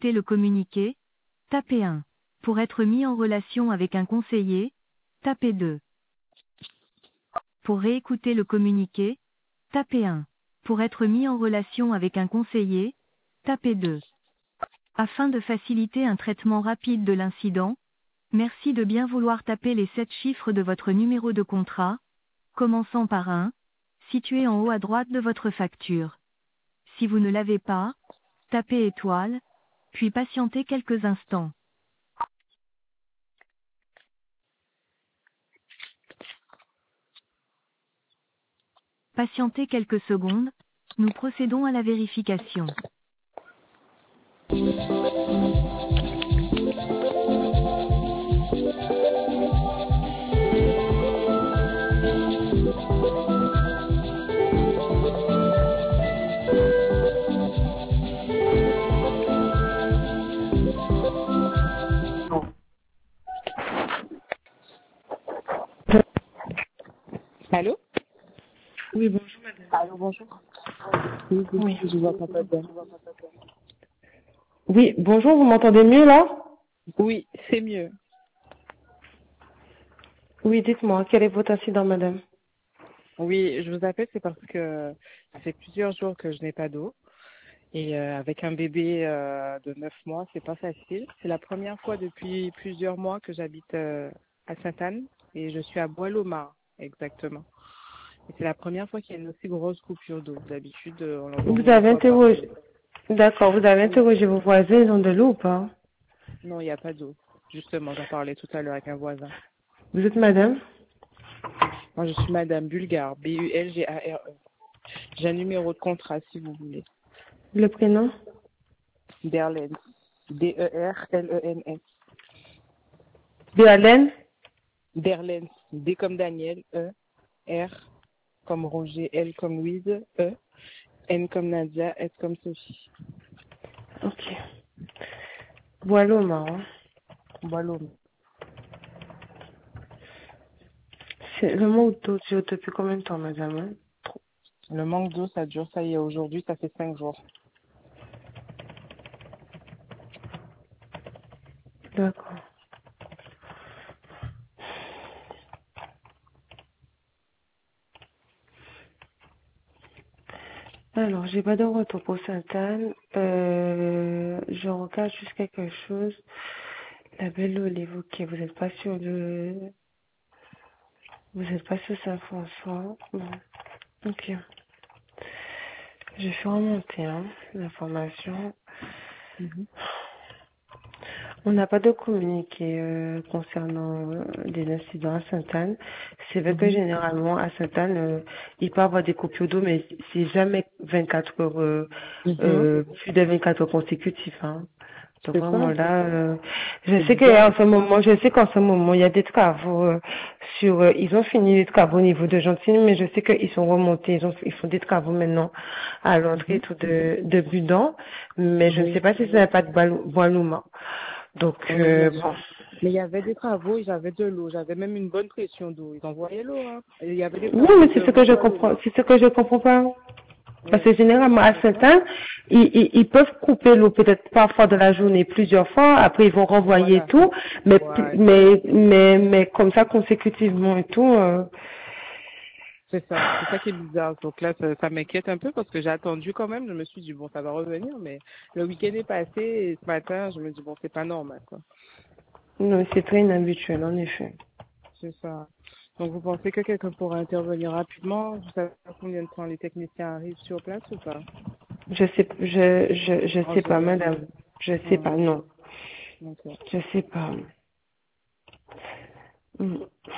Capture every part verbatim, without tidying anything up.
réécouter le communiqué, tapez un. Pour être mis en relation avec un conseiller, tapez deux. Pour réécouter le communiqué, tapez un. Pour être mis en relation avec un conseiller, tapez deux. Afin de faciliter un traitement rapide de l'incident, merci de bien vouloir taper les sept chiffres de votre numéro de contrat, commençant par un, situé en haut à droite de votre facture. Si vous ne l'avez pas, tapez étoile, puis patientez quelques instants. Patientez quelques secondes, nous procédons à la vérification. Allô? Oui, bonjour madame. Allô, bonjour. Oui, oui, Oui. je vous entends pas bien. Oui, bonjour, vous m'entendez mieux là? Oui, c'est mieux. Oui, dites-moi, quel est votre incident madame? Oui, je vous appelle, c'est parce que ça fait plusieurs jours que je n'ai pas d'eau. Et euh, avec un bébé euh, de neuf mois, c'est pas facile. C'est la première fois depuis plusieurs mois que j'habite euh, à Sainte-Anne et je suis à Bois-Lomar, exactement. Et c'est la première fois qu'il y a une aussi grosse coupure d'eau. D'habitude, euh, on en voit au Vous moins une avez fois par interrogé, jour. d'accord, vous avez Oui. interrogé vos voisins, ils ont de l'eau ou pas? Non, il n'y a pas d'eau. Justement, j'en parlais tout à l'heure avec un voisin. Vous êtes madame? Moi, je suis Madame Bulgare, B U L G A R E. J'ai un numéro de contrat si vous voulez. Le prénom? Derlens. D E R L E N S. Béalène? Derlens. D comme Daniel. E. R comme Roger. L comme Louise. E. N comme Nadia. S comme Sophie. Ok. Bois-Lomar, hein. Voilà. C'est le mot d'eau dure depuis combien de temps madame? Hein? Le manque d'eau, ça dure, ça y est, aujourd'hui, ça fait cinq jours. D'accord. Alors, j'ai pas de retour pour Sainte-Anne. Euh, je regarde juste quelque chose. La belle Olive, ok, vous n'êtes pas sûr de... Vous n'êtes pas sur Saint-François. Non. Ok. Je fais remonter hein, l'information. Mhm. On n'a pas de communiqué euh, concernant euh, des incidents à Sainte-Anne. C'est vrai que Mhm. généralement à Sainte-Anne, euh, il peut y avoir des coupures d'eau, mais c'est jamais vingt-quatre heures, euh, Mhm. euh, plus de vingt-quatre heures consécutives. Hein. Donc C'est vraiment ça, là, euh, je c'est sais bizarre. qu'en ce moment, je sais qu'en ce moment, il y a des travaux euh, sur, euh, ils ont fini les travaux au niveau de Gentilly, mais je sais qu'ils sont remontés, ils ont, ils font des travaux maintenant à l'entrée et Mhm. tout de, de Budan, mais je ne sais Oui, pas si ça n'a pas de Bois-Louma. Donc oui, bien euh, sûr. bon. Mais il y avait des travaux, et j'avais de l'eau, j'avais même une bonne pression d'eau. Ils envoyaient l'eau, hein. Et il y avait des Oui, travaux mais c'est ce que devant je comprends, Bois-Loma. c'est ce que je comprends pas. Parce Ouais. que généralement à C'est ça? Saint-Anne, ils, ils, ils peuvent couper l'eau peut-être parfois dans la journée plusieurs fois, après ils vont renvoyer Voilà. tout, mais Ouais. mais mais mais comme ça consécutivement et tout. Euh, C'est ça. C'est ça qui est bizarre. Donc là, ça, ça m'inquiète un peu parce que j'ai attendu quand même. Je me suis dit, bon, ça va revenir, mais le week-end est passé et ce matin, je me dis, bon, c'est pas normal, quoi. non, c'est très inhabituel en effet. C'est ça. Donc vous pensez que quelqu'un pourra intervenir rapidement? Vous savez pas combien de temps les techniciens arrivent sur place ou pas? Je sais je je je En sais pas général. madame, je sais Hmm. pas non, Ok. je sais pas. Hmm.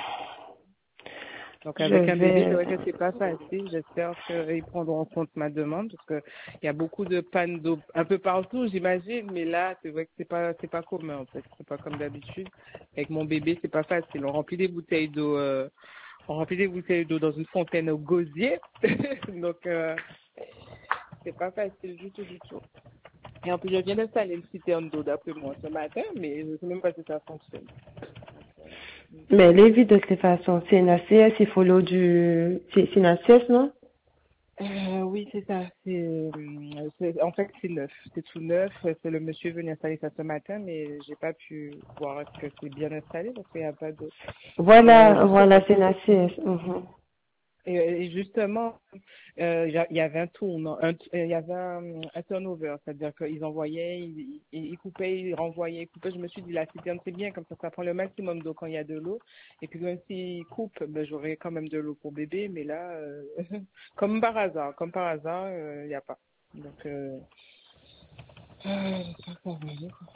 Donc Je avec un bébé, c'est vais vrai que c'est pas facile. J'espère qu'ils prendront en compte ma demande parce que il y a beaucoup de pannes d'eau un peu partout, j'imagine. Mais là, c'est vrai que c'est pas c'est pas commun en fait. C'est pas comme d'habitude. Avec mon bébé, c'est pas facile. On remplit des bouteilles d'eau, euh, on remplit des bouteilles d'eau dans une fontaine au gosier. Donc euh, c'est pas facile du tout du tout. Et en plus, je viens d'installer une citerne d'eau d'après moi ce matin, mais je sais même pas si ça fonctionne. mais les vides de toute façon, c'est une A C S, il faut l'eau du c'est c'est une A C S non? Euh, oui, c'est ça. C'est, euh, c'est- en fait, c'est neuf. C'est tout neuf. C'est le monsieur venu installer ça ce matin, mais j'ai pas pu voir est-ce que c'est bien installé parce qu'il n'y a pas de. Et, euh, Voilà, justement, voilà, c'est une A C S. Mhm. et, et justement, euh, il y a- il y avait un tournant, un, il y avait un, un turnover, c'est-à-dire qu'ils envoyaient, ils, ils, ils coupaient, ils renvoyaient, ils coupaient. Je me suis dit, la citerne, c'est bien, comme ça, ça prend le maximum d'eau quand il y a de l'eau. Et puis, même s'ils coupent, ben, j'aurai quand même de l'eau pour bébé, mais là, euh, comme par hasard, comme par hasard, euh, il n'y a pas. Donc, euh, euh, j'espère que ça va aller, quoi.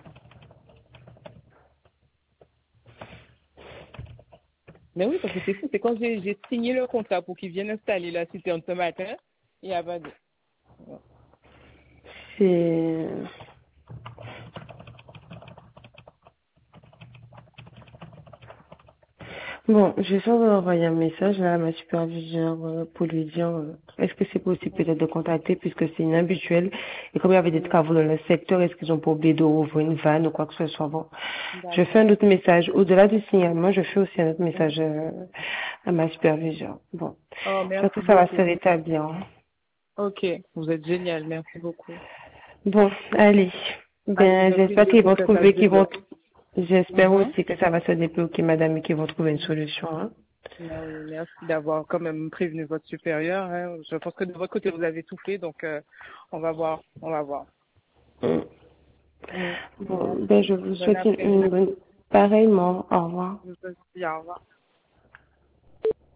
Mais oui, parce que c'est fou, c'est quand j'ai j'ai signé le contrat pour qu'ils viennent installer la citerne ce matin, il n'y a pas d'eau. C'est... Bon, je vais envoyer un message là à ma superviseure euh, pour lui dire euh, est-ce que c'est possible peut-être de contacter puisque c'est inhabituel et comme il y avait des travaux dans le secteur, est-ce qu'ils ont pas oublié d'ouvrir une vanne ou quoi que ce soit. Bon, je fais D'accord. un autre message. Au-delà du signalement, je fais aussi un autre message euh, à ma superviseure. Bon, Oh, j'espère merci que ça va se beaucoup. rétablir. Hein. Ok, vous êtes génial, merci beaucoup. Bon, allez. Allez, Ben, je j'espère prie qu'ils pour vont que ça se trouver, qu'ils vont, débloque. j'espère Mhm. aussi que ça va se débloquer, madame, et qu'ils vont trouver une solution. Hein. Ah oui, merci d'avoir quand même prévenu votre supérieur. Hein. Je pense que de votre côté, vous avez tout fait, donc euh, on va voir, on va voir. Mm. Mm. Bon, ben, Merci. je vous Bon souhaite une, après-midi. une bonne, pareillement. Au revoir. Je vous dis au revoir.